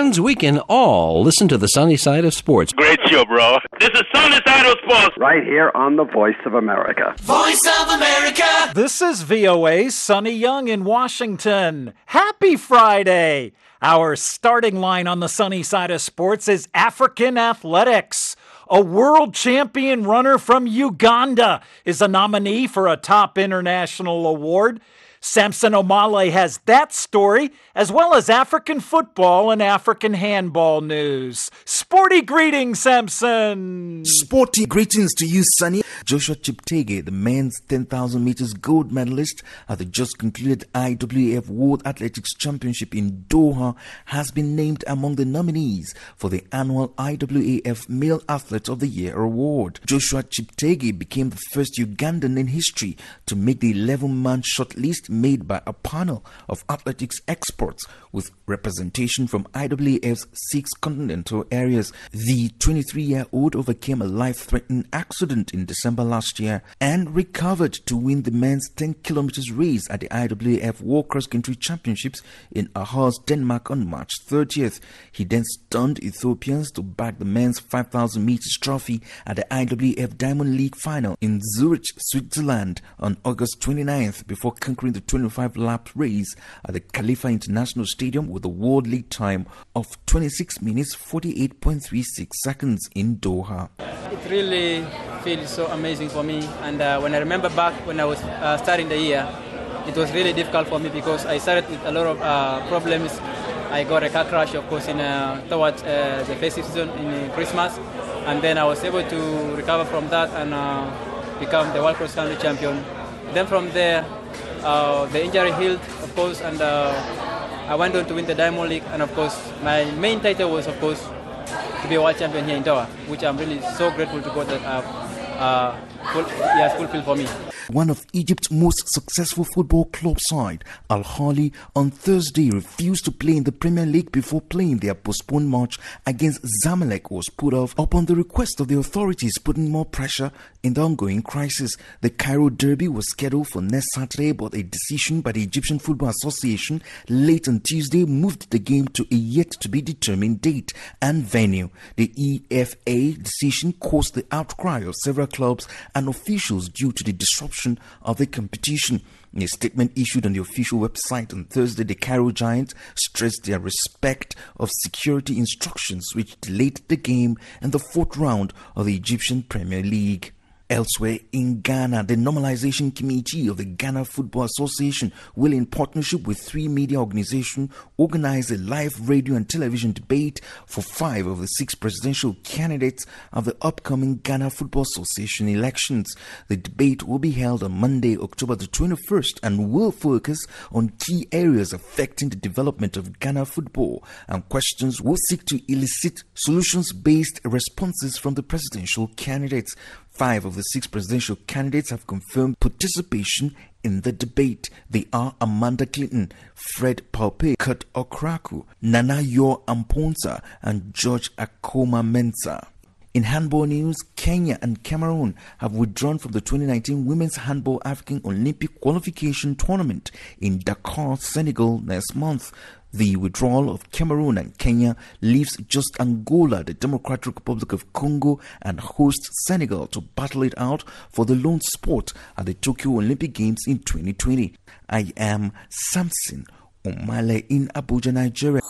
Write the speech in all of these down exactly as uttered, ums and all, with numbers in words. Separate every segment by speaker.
Speaker 1: means we can all listen to the sunny side of sports.
Speaker 2: Great show, bro. This is Sunny Side of Sports.
Speaker 3: Right here on the Voice of America.
Speaker 4: Voice of America.
Speaker 5: This is V O A's Sonny Young in Washington. Happy Friday. Our starting line on the sunny side of sports is African athletics. A world champion runner from Uganda is a nominee for a top international award. Samson Omale has that story, as well as African football and African handball news. Sporty greetings, Samson!
Speaker 6: Sporty greetings to you, Sonny. Joshua Cheptegei, the men's ten thousand meters gold medalist at the just concluded I W A F World Athletics Championship in Doha, has been named among the nominees for the annual I W A F Male Athlete of the Year award. Joshua Cheptegei became the first Ugandan in history to make the eleven-man shortlist made by a panel of athletics experts with representation from I W A F's six continental areas. The twenty-three-year-old overcame a life-threatening accident in December last year and recovered to win the men's ten kilometers race at the I W A F World Cross Country Championships in Aarhus, Denmark on March thirtieth. He then stunned Ethiopians to back the men's five thousand meters trophy at the I W A F Diamond League final in Zurich, Switzerland on August twenty-ninth before conquering the twenty-five lap race at the Khalifa International Stadium with a world league time of twenty-six minutes forty-eight point three six seconds in Doha.
Speaker 7: It really feels so amazing for me, and uh, when I remember back when I was uh, starting the year, it was really difficult for me because I started with a lot of uh, problems. I got a car crash, of course, in uh, towards uh, the festive season in uh, Christmas, and then I was able to recover from that and uh, become the World Cross Country champion. Then from there, Uh, the injury healed, of course, and uh, I went on to win the Diamond League. And of course, my main title was, of course, to be a world champion here in Doha, which I'm really so grateful to God that uh, uh, full, he has fulfilled for me.
Speaker 6: One of Egypt's most successful football club side, Al Ahly, on Thursday refused to play in the Premier League before playing their postponed match against Zamalek was put off upon the request of the authorities, putting more pressure in the ongoing crisis. The Cairo Derby was scheduled for next Saturday, but a decision by the Egyptian Football Association late on Tuesday moved the game to a yet-to-be-determined date and venue. The E F A decision caused the outcry of several clubs and officials due to the disruption of the competition. In a statement issued on the official website on Thursday, the Cairo Giants stressed their respect of security instructions, which delayed the game in the fourth round of the Egyptian Premier League. Elsewhere in Ghana, the Normalization Committee of the Ghana Football Association will, in partnership with three media organizations, organize a live radio and television debate for five of the six presidential candidates of the upcoming Ghana Football Association elections. The debate will be held on Monday, October the twenty-first, and will focus on key areas affecting the development of Ghana football, and questions will seek to elicit solutions-based responses from the presidential candidates. Five of the six presidential candidates have confirmed participation in the debate. They are Amanda Clinton, Fred Palpe, Kurt Okraku, Nana Yor Amponsa, and George Akoma Mensah. In handball news, Kenya and Cameroon have withdrawn from the twenty nineteen Women's Handball African Olympic Qualification Tournament in Dakar, Senegal next month. The withdrawal of Cameroon and Kenya leaves just Angola, the Democratic Republic of Congo, and host Senegal to battle it out for the lone spot at the Tokyo Olympic Games in twenty twenty. I am Samson Omale in Abuja, Nigeria.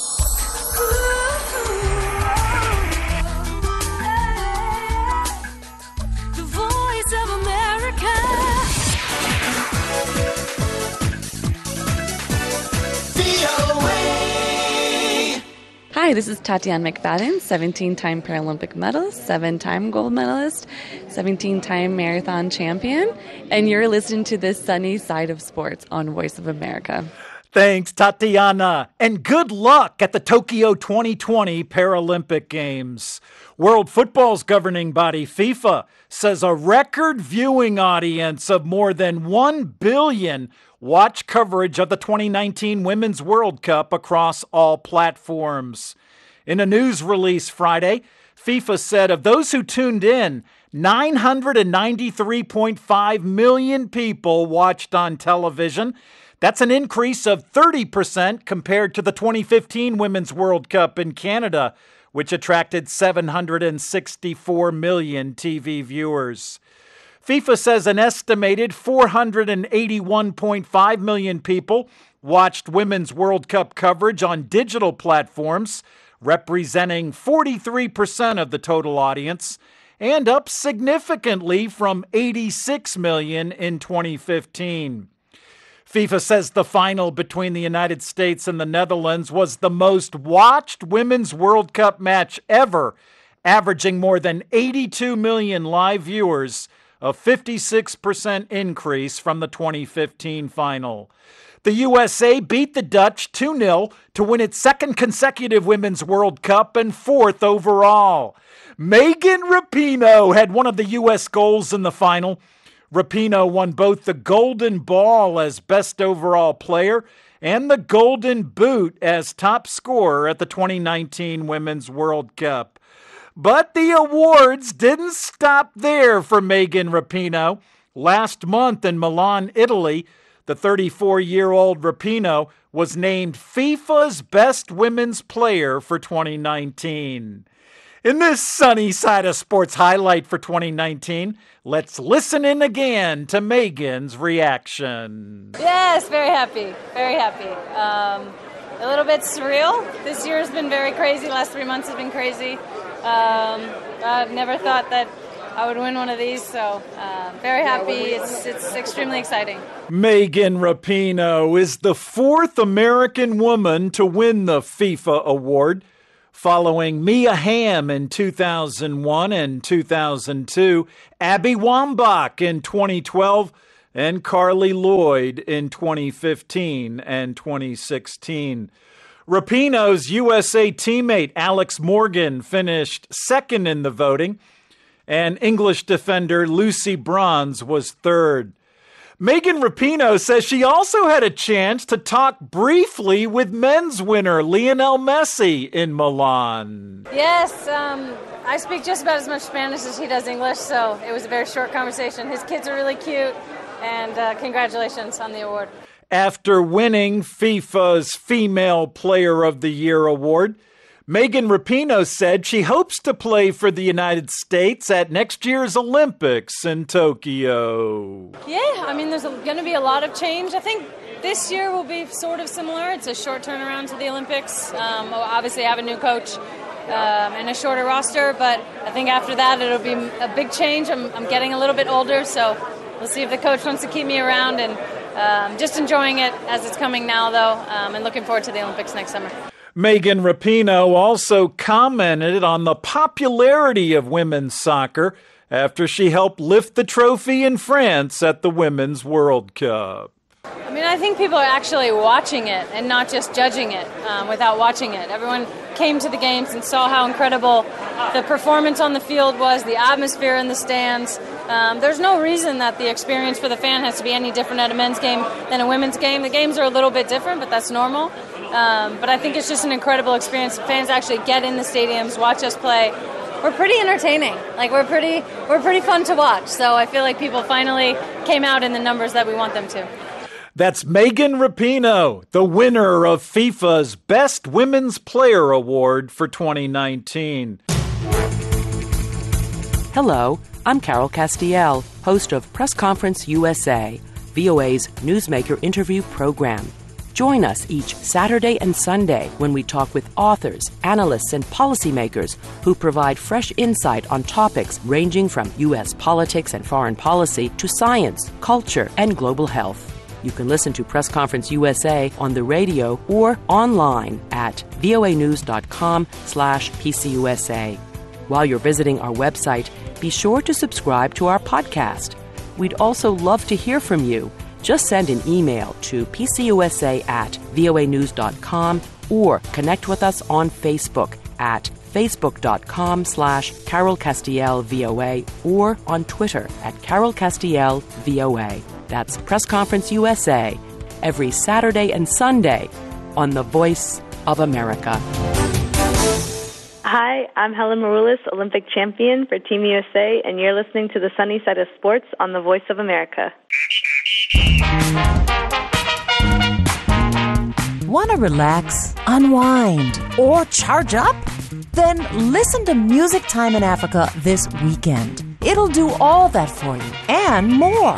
Speaker 8: Hi, this is Tatiana McFadden, seventeen-time Paralympic medalist, seven-time gold medalist, seventeen-time marathon champion, and you're listening to the sunny side of sports on Voice of America.
Speaker 5: Thanks, Tatiana, and good luck at the Tokyo twenty twenty Paralympic Games. World Football's governing body, FIFA, says a record viewing audience of more than one billion watch coverage of the twenty nineteen Women's World Cup across all platforms. In a news release Friday, FIFA said of those who tuned in, nine hundred ninety-three point five million people watched on television. That's an increase of thirty percent compared to the twenty fifteen Women's World Cup in Canada, which attracted seven hundred sixty-four million T V viewers. FIFA says an estimated four hundred eighty-one point five million people watched Women's World Cup coverage on digital platforms, representing forty-three percent of the total audience, and up significantly from eighty-six million in twenty fifteen. FIFA says the final between the United States and the Netherlands was the most watched Women's World Cup match ever, averaging more than eighty-two million live viewers, a fifty-six percent increase from the twenty fifteen final. The U S A beat the Dutch two nil to win its second consecutive Women's World Cup and fourth overall. Megan Rapinoe had one of the U S goals in the final. Rapinoe won both the Golden Ball as Best Overall Player and the Golden Boot as top scorer at the twenty nineteen Women's World Cup. But the awards didn't stop there for Megan Rapinoe. Last month in Milan, Italy, the thirty-four-year-old Rapinoe was named FIFA's Best Women's Player for twenty nineteen. In this Sunny Side of Sports highlight for twenty nineteen, let's listen in again to Megan's reaction.
Speaker 9: Yes, very happy, very happy. Um, a little bit surreal. This year has been very crazy. The last three months have been crazy. Um, I've never thought that I would win one of these, so uh, very happy. It's it's extremely exciting.
Speaker 5: Megan Rapinoe is the fourth American woman to win the FIFA award, following Mia Hamm in two thousand one and two thousand two, Abby Wambach in twenty twelve, and Carly Lloyd in twenty fifteen and twenty sixteen. Rapinoe's U S A teammate Alex Morgan finished second in the voting, and English defender Lucy Bronze was third. Megan Rapinoe says she also had a chance to talk briefly with men's winner Lionel Messi in Milan.
Speaker 9: Yes, um, I speak just about as much Spanish as he does English, so it was a very short conversation. His kids are really cute, and uh, congratulations on the award.
Speaker 5: After winning FIFA's Female Player of the Year award, Megan Rapinoe said she hopes to play for the United States at next year's Olympics in Tokyo.
Speaker 9: Yeah, I mean, there's going to be a lot of change. I think this year will be sort of similar. It's a short turnaround to the Olympics. Um, we'll obviously have a new coach um, and a shorter roster, but I think after that it'll be a big change. I'm, I'm getting a little bit older, so we'll see if the coach wants to keep me around, and um, just enjoying it as it's coming now, though, um, and looking forward to the Olympics next summer.
Speaker 5: Megan Rapinoe also commented on the popularity of women's soccer after she helped lift the trophy in France at the Women's World Cup.
Speaker 9: I mean, I think people are actually watching it and not just judging it um, without watching it. Everyone came to the games and saw how incredible the performance on the field was, the atmosphere in the stands. Um, there's no reason that the experience for the fan has to be any different at a men's game than a women's game. The games are a little bit different, but that's normal. Um, but I think it's just an incredible experience. Fans actually get in the stadiums, watch us play. We're pretty entertaining. Like we're pretty, we're pretty fun to watch. So I feel like people finally came out in the numbers that we want them to.
Speaker 5: That's Megan Rapinoe, the winner of FIFA's Best Women's Player Award for twenty nineteen.
Speaker 10: Hello, I'm Carol Castiel, host of Press Conference U S A, V O A's newsmaker interview program. Join us each Saturday and Sunday when we talk with authors, analysts, and policymakers who provide fresh insight on topics ranging from U S politics and foreign policy to science, culture, and global health. You can listen to Press Conference U S A on the radio or online at voanews.com slash PCUSA. While you're visiting our website, be sure to subscribe to our podcast. We'd also love to hear from you. Just send an email to pcusa at voanews.com or connect with us on Facebook at facebook.com slash Carol Castiel VOA or on Twitter at Carol Castiel VOA. That's Press Conference U S A, every Saturday and Sunday on The Voice of America.
Speaker 11: Hi, I'm Helen Maroulis, Olympic champion for Team U S A, and you're listening to the Sunny Side of Sports on The Voice of America.
Speaker 12: Want to relax, unwind, or charge up? Then listen to Music Time in Africa this weekend. It'll do all that for you and more.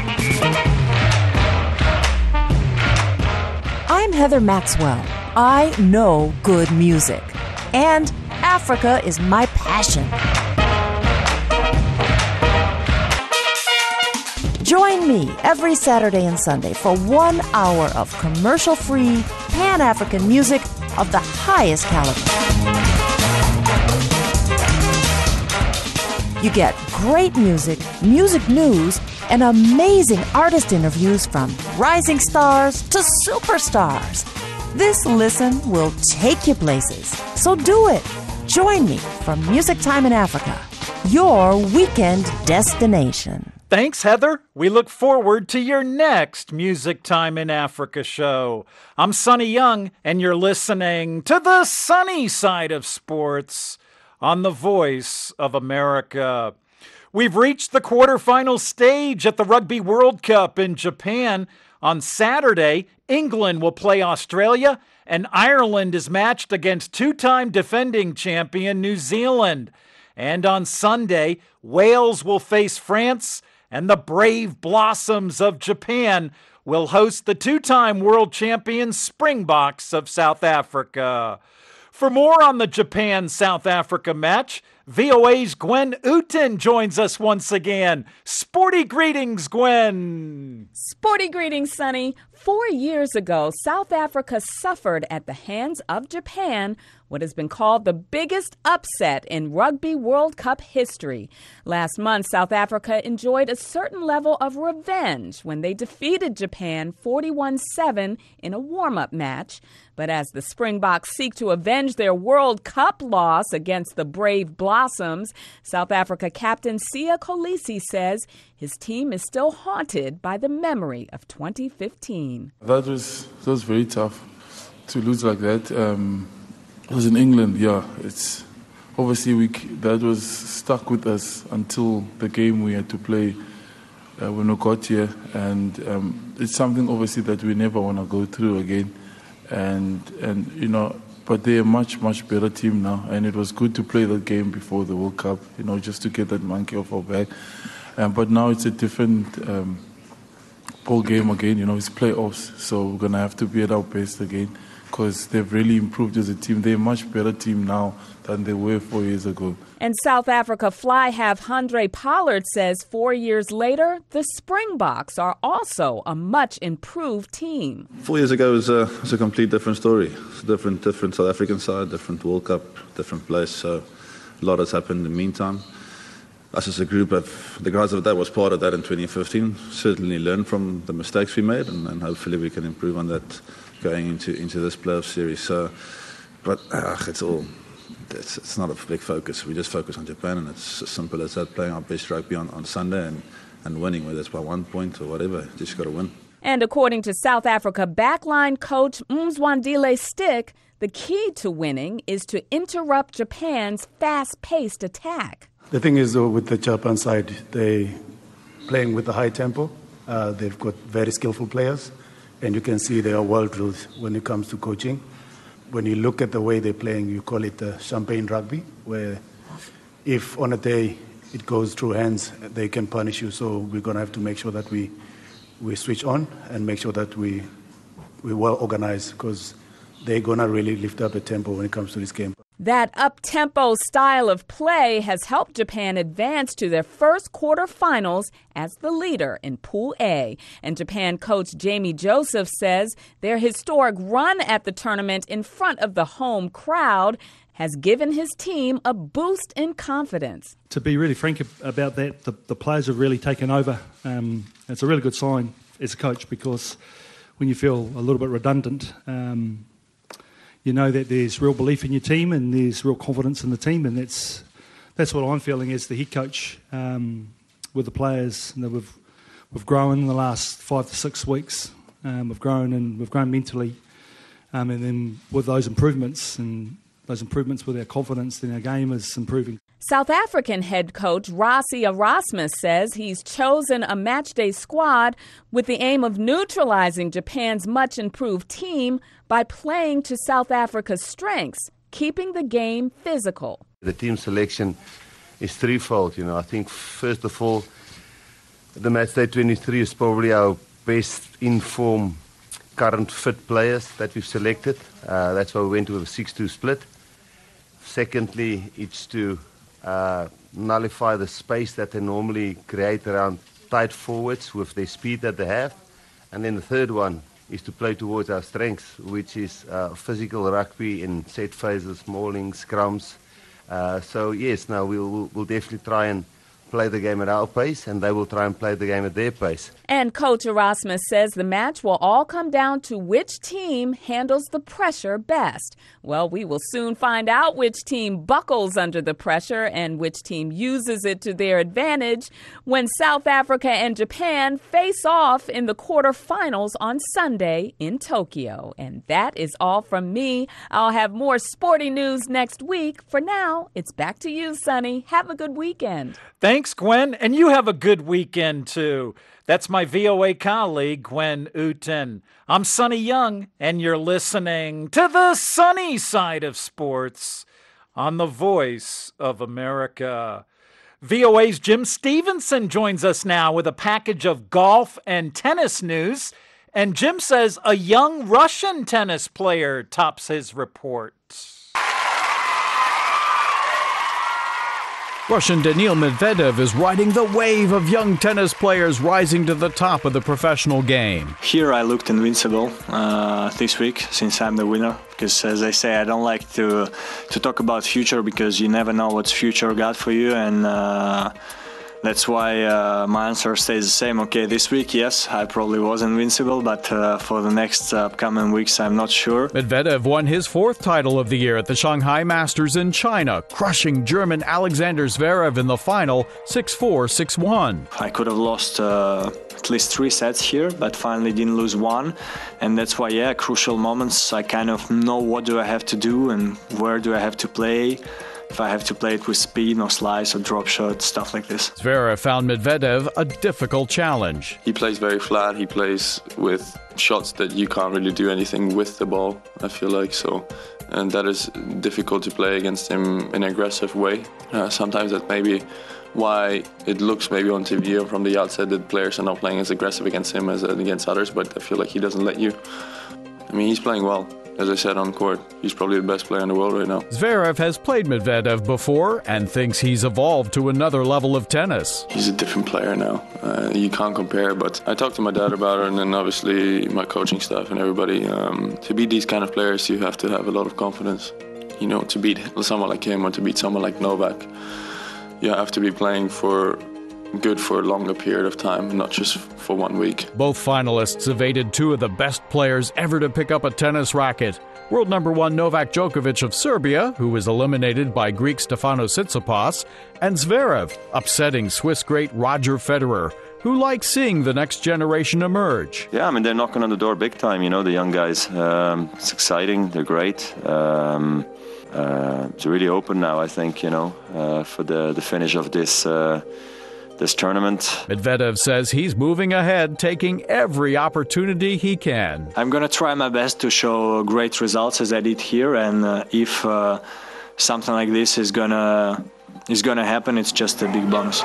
Speaker 12: I'm Heather Maxwell. I know good music, and Africa is my passion. Join me every Saturday and Sunday for one hour of commercial-free Pan-African music of the highest caliber. You get great music, music news, and amazing artist interviews from rising stars to superstars. This listen will take you places, so do it. Join me for Music Time in Africa, your weekend destination.
Speaker 5: Thanks, Heather. We look forward to your next Music Time in Africa show. I'm Sonny Young, and you're listening to the sunny side of sports on the Voice of America. We've reached the quarterfinal stage at the Rugby World Cup in Japan. On Saturday, England will play Australia, and Ireland is matched against two-time defending champion New Zealand. And on Sunday, Wales will face France, and the Brave Blossoms of Japan will host the two-time world champion Springboks of South Africa. For more on the Japan-South Africa match, V O A's Gwen Uten joins us once again. Sporty greetings, Gwen.
Speaker 13: Sporty greetings, Sonny. Four years ago, South Africa suffered at the hands of Japan what has been called the biggest upset in Rugby World Cup history. Last month, South Africa enjoyed a certain level of revenge when they defeated Japan forty-one seven in a warm-up match. But as the Springboks seek to avenge their World Cup loss against the Brave Blossoms, South Africa captain Siya Kolisi says his team is still haunted by the memory of twenty fifteen.
Speaker 14: That was, that was very tough to lose like that. Um, it was in England, yeah. It's obviously we, that was stuck with us until the game we had to play uh, when we got here. And um, it's something obviously that we never want to go through again. And, and you know, but they're a much, much better team now. And it was good to play that game before the World Cup, you know, just to get that monkey off our back. Um, but now it's a different um, ball game again, you know, it's playoffs. So we're going to have to be at our best again because they've really improved as a team. They're a much better team now than they were four years ago.
Speaker 13: And South Africa fly half Handré Pollard says four years later, the Springboks are also a much improved team.
Speaker 15: Four years ago was a, was a complete different story. It's a different, different South African side, different World Cup, different place. So a lot has happened in the meantime. Us as a group, have, the guys of that was part of that in twenty fifteen. Certainly learned from the mistakes we made, and, and hopefully we can improve on that going into into this playoff series. So, but uh, it's all. It's, it's not a big focus. We just focus on Japan, and it's as simple as that. Playing our best rugby on, on Sunday and, and winning, whether it's by one point or whatever. Just got to win.
Speaker 13: And according to South Africa backline coach Mzwandile Stick, the key to winning is to interrupt Japan's fast-paced attack.
Speaker 16: The thing is, though, with the Japan side, they playing with a high tempo. Uh, they've got very skillful players, and you can see they are well-drilled when it comes to coaching. When you look at the way they're playing, you call it uh, champagne rugby, where if on a day it goes through hands, they can punish you. So we're going to have to make sure that we we switch on and make sure that we we well organized, because they're going to really lift up the tempo when it comes to this game.
Speaker 13: That up-tempo style of play has helped Japan advance to their first quarterfinals as the leader in Pool A. And Japan coach Jamie Joseph says their historic run at the tournament in front of the home crowd has given his team a boost in confidence.
Speaker 17: To be really frank about that, the, the players have really taken over. Um, it's a really good sign as a coach, because when you feel a little bit redundant, um, you know that there's real belief in your team and there's real confidence in the team, and that's that's what I'm feeling as the head coach um, with the players. And we've we've grown in the last five to six weeks. Um, we've grown and we've grown mentally, um, and then with those improvements and those improvements with our confidence, then our game is improving.
Speaker 13: South African head coach Rassie Erasmus says he's chosen a matchday squad with the aim of neutralizing Japan's much-improved team by playing to South Africa's strengths, keeping the game physical.
Speaker 18: The team selection is threefold. You know, I think first of all, the matchday twenty-three is probably our best informed, current fit players that we've selected. Uh, that's why we went with a six two split. Secondly, it's to uh, nullify the space that they normally create around tight forwards with their speed that they have. And then the third one is to play towards our strengths, which is uh, physical rugby in set phases, mauling, scrums. Uh, so yes, now we'll, we'll definitely try and play the game at our pace, and they will try and play the game at their pace.
Speaker 13: And Coach Erasmus says the match will all come down to which team handles the pressure best. Well, we will soon find out which team buckles under the pressure and which team uses it to their advantage when South Africa and Japan face off in the quarterfinals on Sunday in Tokyo. And that is all from me. I'll have more sporting news next week. For now, it's back to you, Sonny. Have a good weekend.
Speaker 5: Thanks, Gwen. And you have a good weekend, too. That's my V O A colleague, Gwen Uten. I'm Sonny Young, and you're listening to the sunny side of sports on the Voice of America. V O A's Jim Stevenson joins us now with a package of golf and tennis news. And Jim says a young Russian tennis player tops his report.
Speaker 19: Russian Daniil Medvedev is riding the wave of young tennis players rising to the top of the professional game.
Speaker 20: Here I looked invincible uh, this week since I'm the winner, because as I say, I don't like to to talk about future because you never know what's future got for you, and uh, that's why uh, my answer stays the same. Okay, this week, yes, I probably was invincible, but uh, for the next upcoming weeks, I'm not sure.
Speaker 19: Medvedev won his fourth title of the year at the Shanghai Masters in China, crushing German Alexander Zverev in the final six four, six one.
Speaker 20: I could have lost uh, at least three sets here, but finally didn't lose one. And that's why, yeah, crucial moments, I kind of know what do I have to do and where do I have to play. If I have to play it with speed, no slice or drop shot, stuff like this.
Speaker 19: Zverev found Medvedev a difficult challenge.
Speaker 21: He plays very flat. He plays with shots that you can't really do anything with the ball, I feel like. So, and that is difficult to play against him in an aggressive way. Uh, sometimes that may be why it looks maybe on T V or from the outside that players are not playing as aggressive against him as against others, but I feel like he doesn't let you. I mean, he's playing well. As I said on court, he's probably the best player in the world right now.
Speaker 19: Zverev has played Medvedev before and thinks he's evolved to another level of tennis.
Speaker 21: He's a different player now. Uh, you can't compare, but I talked to my dad about it, and then obviously my coaching staff and everybody. Um, to beat these kind of players, you have to have a lot of confidence. You know, to beat someone like him or to beat someone like Novak, you have to be playing for good for a longer period of time, not just for one week.
Speaker 19: Both finalists evaded two of the best players ever to pick up a tennis racket. World number one Novak Djokovic of Serbia, who was eliminated by Greek Stefanos Tsitsipas, and Zverev, upsetting Swiss great Roger Federer, who likes seeing the next generation emerge.
Speaker 22: Yeah, I mean, they're knocking on the door big time, you know, the young guys. Um, it's exciting, they're great. Um, uh, it's really open now, I think, you know, uh, for the, the finish of this uh, this tournament.
Speaker 19: Medvedev says he's moving ahead, taking every opportunity he can.
Speaker 20: I'm going to try my best to show great results as I did here, and uh, if uh, something like this is going to is going to happen, it's just a big bonus.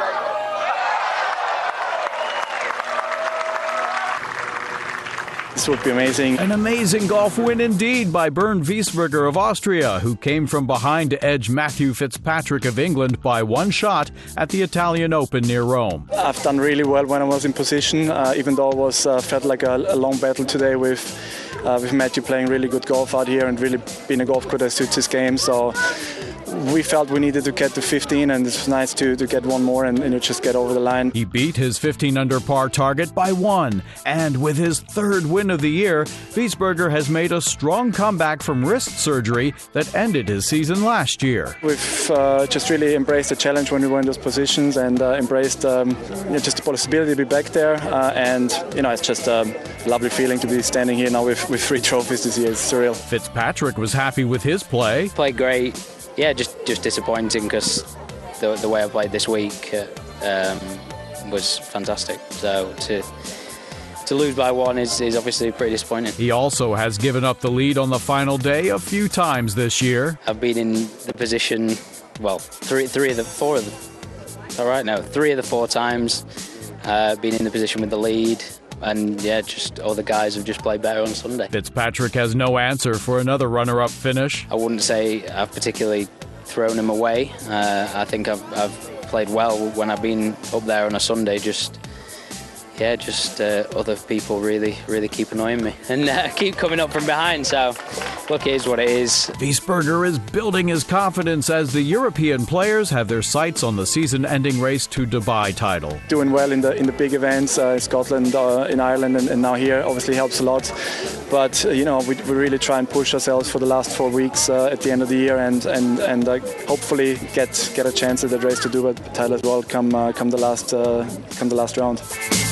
Speaker 23: This would be amazing.
Speaker 19: An amazing golf win indeed by Bernd Wiesberger of Austria, who came from behind to edge Matthew Fitzpatrick of England by one shot at the Italian Open near Rome.
Speaker 23: I've done really well when I was in position, uh, even though it was uh, felt like a, a long battle today with uh, with Matthew playing really good golf out here and really being a golf coach that suits his game. So we felt we needed to get to fifteen, and it's nice to, to get one more and, and just get over the line.
Speaker 19: He beat his fifteen under par target by one, and with his third win of the year, Wiesberger has made a strong comeback from wrist surgery that ended his season last year.
Speaker 23: We've uh, just really embraced the challenge when we were in those positions, and uh, embraced um, you know, just the possibility to be back there, uh, and you know, it's just a lovely feeling to be standing here now with, with three trophies this year. It's surreal.
Speaker 19: Fitzpatrick was happy with his play.
Speaker 24: Played great.
Speaker 1: yeah, just just disappointing because the the way I played this week uh, um, was fantastic. So to to lose by one is, is obviously pretty disappointing.
Speaker 19: He also has given up the lead on the final day a few times this year.
Speaker 1: I've been in the position, well, three three of the four of the, all right, no, three of the four times. Uh, been in the position with the lead. And, yeah, just all the guys have just played better on Sunday.
Speaker 19: Fitzpatrick has no answer for another runner-up finish.
Speaker 1: I wouldn't say I've particularly thrown him away. Uh, I think I've, I've played well when I've been up there on a Sunday. Just, yeah, just uh, other people really, really keep annoying me and uh, keep coming up from behind. So, look, it is what it is.
Speaker 19: Wiesberger is building his confidence as the European players have their sights on the season-ending race to Dubai title.
Speaker 23: Doing well in the in the big events, uh, Scotland, uh, in Ireland, and, and now here obviously helps a lot. But uh, you know, we, we really try and push ourselves for the last four weeks uh, at the end of the year, and and and uh, hopefully get get a chance at that race to Dubai title as well. Come uh, come the last uh, come the last round.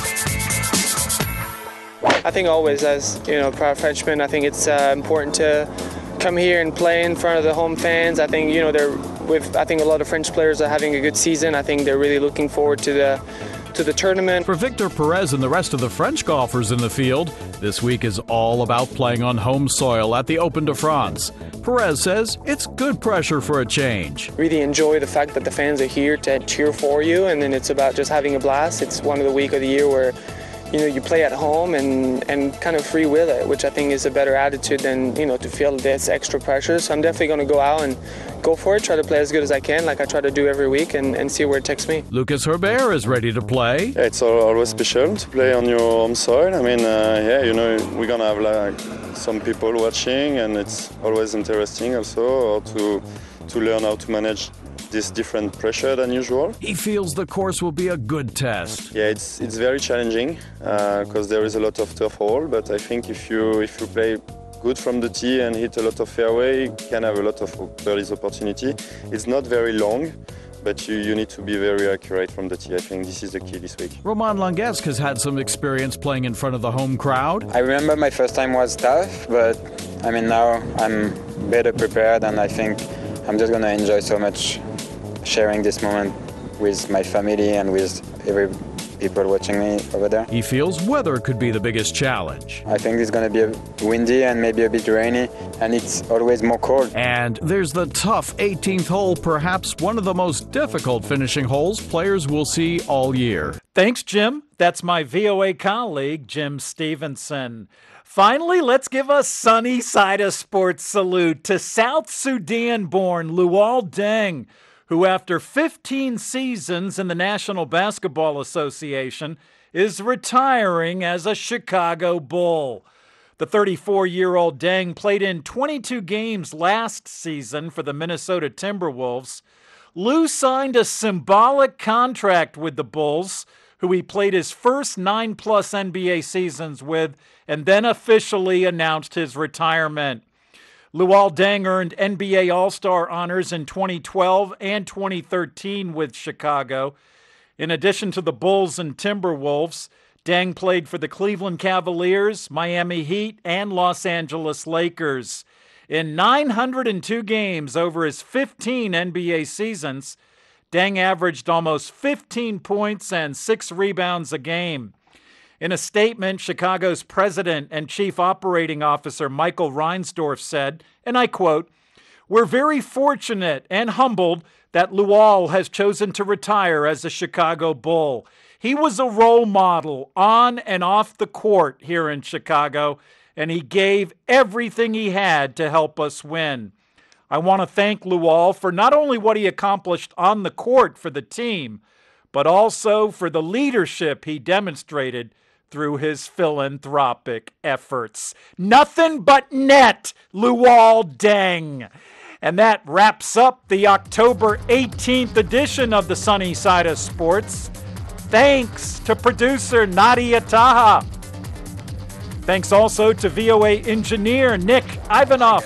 Speaker 2: I think always, as you know, proud Frenchman, I think it's uh, important to come here and play in front of the home fans. I think you know they're with. I think a lot of French players are having a good season. I think they're really looking forward to the to the tournament.
Speaker 19: For Victor Perez and the rest of the French golfers in the field, this week is all about playing on home soil at the Open de France. Perez says it's good pressure for a change.
Speaker 2: Really enjoy the fact that the fans are here to cheer for you, and then it's about just having a blast. It's one of the week of the year where you know, you play at home and, and kind of free will it, which I think is a better attitude than, you know, to feel this extra pressure. So I'm definitely going to go out and go for it, try to play as good as I can, like I try to do every week, and, and see where it takes me.
Speaker 19: Lucas Herbert is ready to play.
Speaker 3: Yeah, it's always special to play on your home soil. I mean, uh, yeah, you know, we're going to have like some people watching, and it's always interesting also to, to learn how to manage this different pressure than usual.
Speaker 19: He feels the course will be a good test.
Speaker 3: Yeah, it's it's very challenging because uh, there is a lot of turf hole, but I think if you if you play good from the tee and hit a lot of fairway, you can have a lot of birdies opportunity. It's not very long, but you, you need to be very accurate from the tee. I think this is the key this week.
Speaker 19: Roman Langesque has had some experience playing in front of the home crowd.
Speaker 24: I remember my first time was tough, but I mean now I'm better prepared, and I think I'm just going to enjoy so much sharing this moment with my family and with every people watching me over there.
Speaker 19: He feels weather could be the biggest challenge.
Speaker 24: I think it's going to be a windy and maybe a bit rainy, and it's always more cold.
Speaker 19: And there's the tough eighteenth hole, perhaps one of the most difficult finishing holes players will see all year.
Speaker 5: Thanks, Jim. That's my V O A colleague, Jim Stevenson. Finally, let's give a sunny side of sports salute to South Sudan-born Luol Deng, who after fifteen seasons in the National Basketball Association is retiring as a Chicago Bull. The thirty-four-year-old Deng played in twenty-two games last season for the Minnesota Timberwolves. Lou signed a symbolic contract with the Bulls, who he played his first nine-plus N B A seasons with, and then officially announced his retirement. Luol Deng earned N B A All-Star honors in twenty twelve and twenty thirteen with Chicago. In addition to the Bulls and Timberwolves, Deng played for the Cleveland Cavaliers, Miami Heat, and Los Angeles Lakers. In nine hundred two games over his fifteen N B A seasons, Deng averaged almost fifteen points and six rebounds a game. In a statement, Chicago's president and chief operating officer Michael Reinsdorf said, and I quote, "We're very fortunate and humbled that Luol has chosen to retire as a Chicago Bull. He was a role model on and off the court here in Chicago, and he gave everything he had to help us win. I want to thank Luol for not only what he accomplished on the court for the team, but also for the leadership he demonstrated through his philanthropic efforts. Nothing but net, Luol Deng." And that wraps up the October eighteenth edition of the Sunny Side of Sports. Thanks to producer Nadia Taha. Thanks also to V O A engineer Nick Ivanoff.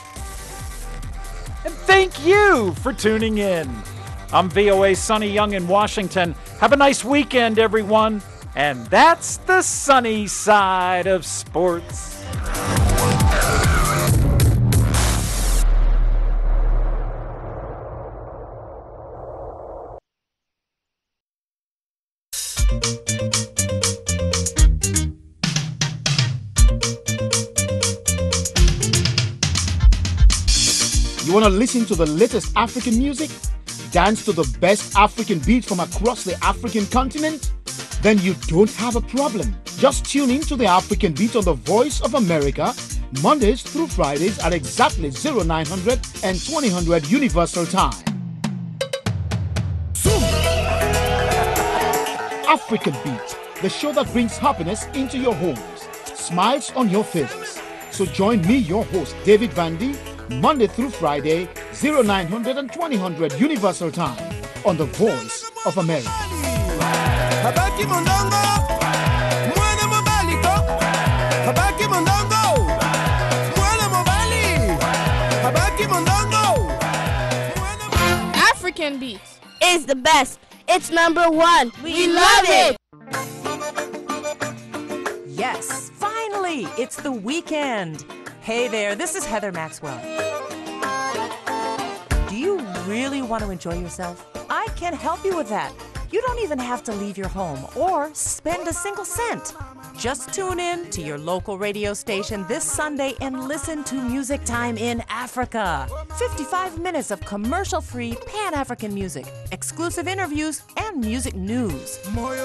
Speaker 5: And thank you for tuning in. I'm V O A's Sonny Young in Washington. Have a nice weekend, everyone. And that's the sunny side of sports.
Speaker 4: want to listen to the latest African music? Dance to the best African beats from across the African continent? Then you don't have a problem. Just tune in to the African Beat on the Voice of America, Mondays through Fridays at exactly nine hundred and twenty hundred Universal Time. African Beat, the show that brings happiness into your homes, smiles on your faces. So join me, your host, David Vandy, Monday through Friday, nine hundred and twenty hundred Universal Time on the Voice of America.
Speaker 6: Habaki Mondongo, Mwana Mobaliko, Habaki Mondongo, Mwana Mobali, Habaki Mondongo.
Speaker 7: African Beats is the best. It's number one. We, we love it.
Speaker 12: Yes, finally, it's the weekend. Hey there, this is Heather Maxwell. Do you really want to enjoy yourself? I can help you with that. You don't even have to leave your home or spend a single cent. Just tune in to your local radio station this Sunday and listen to Music Time in Africa. fifty-five minutes of commercial-free Pan-African music, exclusive interviews, and music news.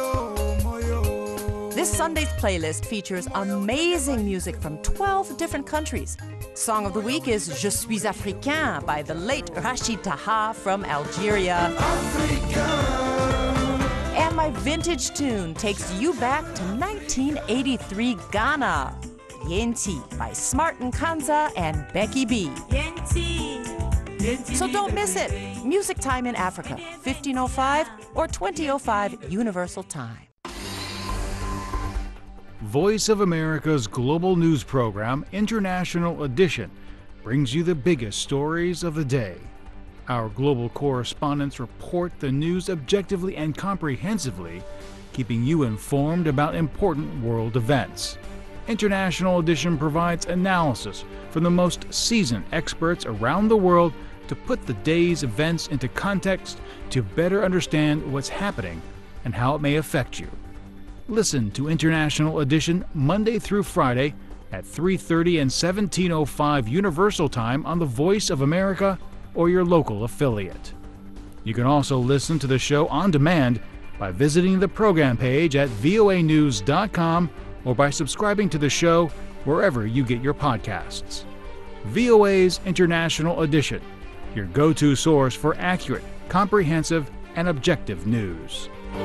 Speaker 12: This Sunday's playlist features amazing music from twelve different countries. Song of the week is Je suis Africain by the late Rachid Taha from Algeria. Africa. And my vintage tune takes you back to nineteen eighty-three Ghana. Yenti by Smart Nkanza and Becky B. Yenti. So don't miss it. Music Time in Africa, fifteen oh five or twenty oh five Universal Time.
Speaker 19: Voice of America's global news program, International Edition, brings you the biggest stories of the day. Our global correspondents report the news objectively and comprehensively, keeping you informed about important world events. International Edition provides analysis from the most seasoned experts around the world to put the day's events into context to better understand what's happening and how it may affect you. Listen to International Edition Monday through Friday at three thirty and seventeen oh five Universal Time on the Voice of America or your local affiliate. You can also listen to the show on demand by visiting the program page at voa news dot com or by subscribing to the show wherever you get your podcasts. V O A's International Edition, your go-to source for accurate, comprehensive, and objective news.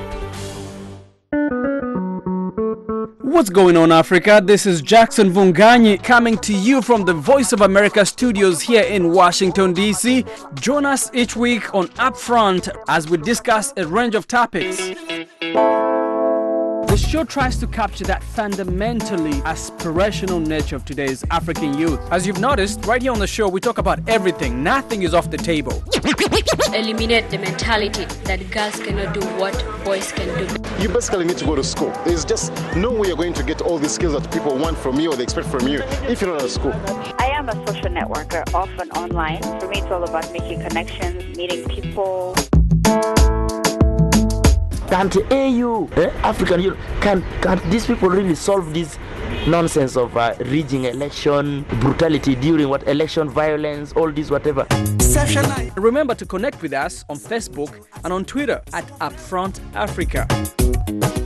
Speaker 8: What's going on, Africa? This is Jackson Vunganyi coming to you from the Voice of America studios here in Washington, D C. Join us each week on Upfront as we discuss a range of topics. The show tries to capture that fundamentally aspirational nature of today's African youth. As you've noticed, right here on the show, we talk about everything. Nothing is off the table.
Speaker 25: Eliminate the mentality that girls cannot do what boys can do.
Speaker 26: You basically need to go to school. There's just no way you're going to get all these skills that people want from you or they expect from you if you're not at school.
Speaker 27: I am a social networker, often online. For me, it's all about making connections, meeting people.
Speaker 28: Can't A U, eh, African Union, can can't these people really solve this nonsense of uh, rigging election, brutality during what election, violence, all this whatever?
Speaker 8: Remember to connect with us on Facebook and on Twitter at Upfront Africa.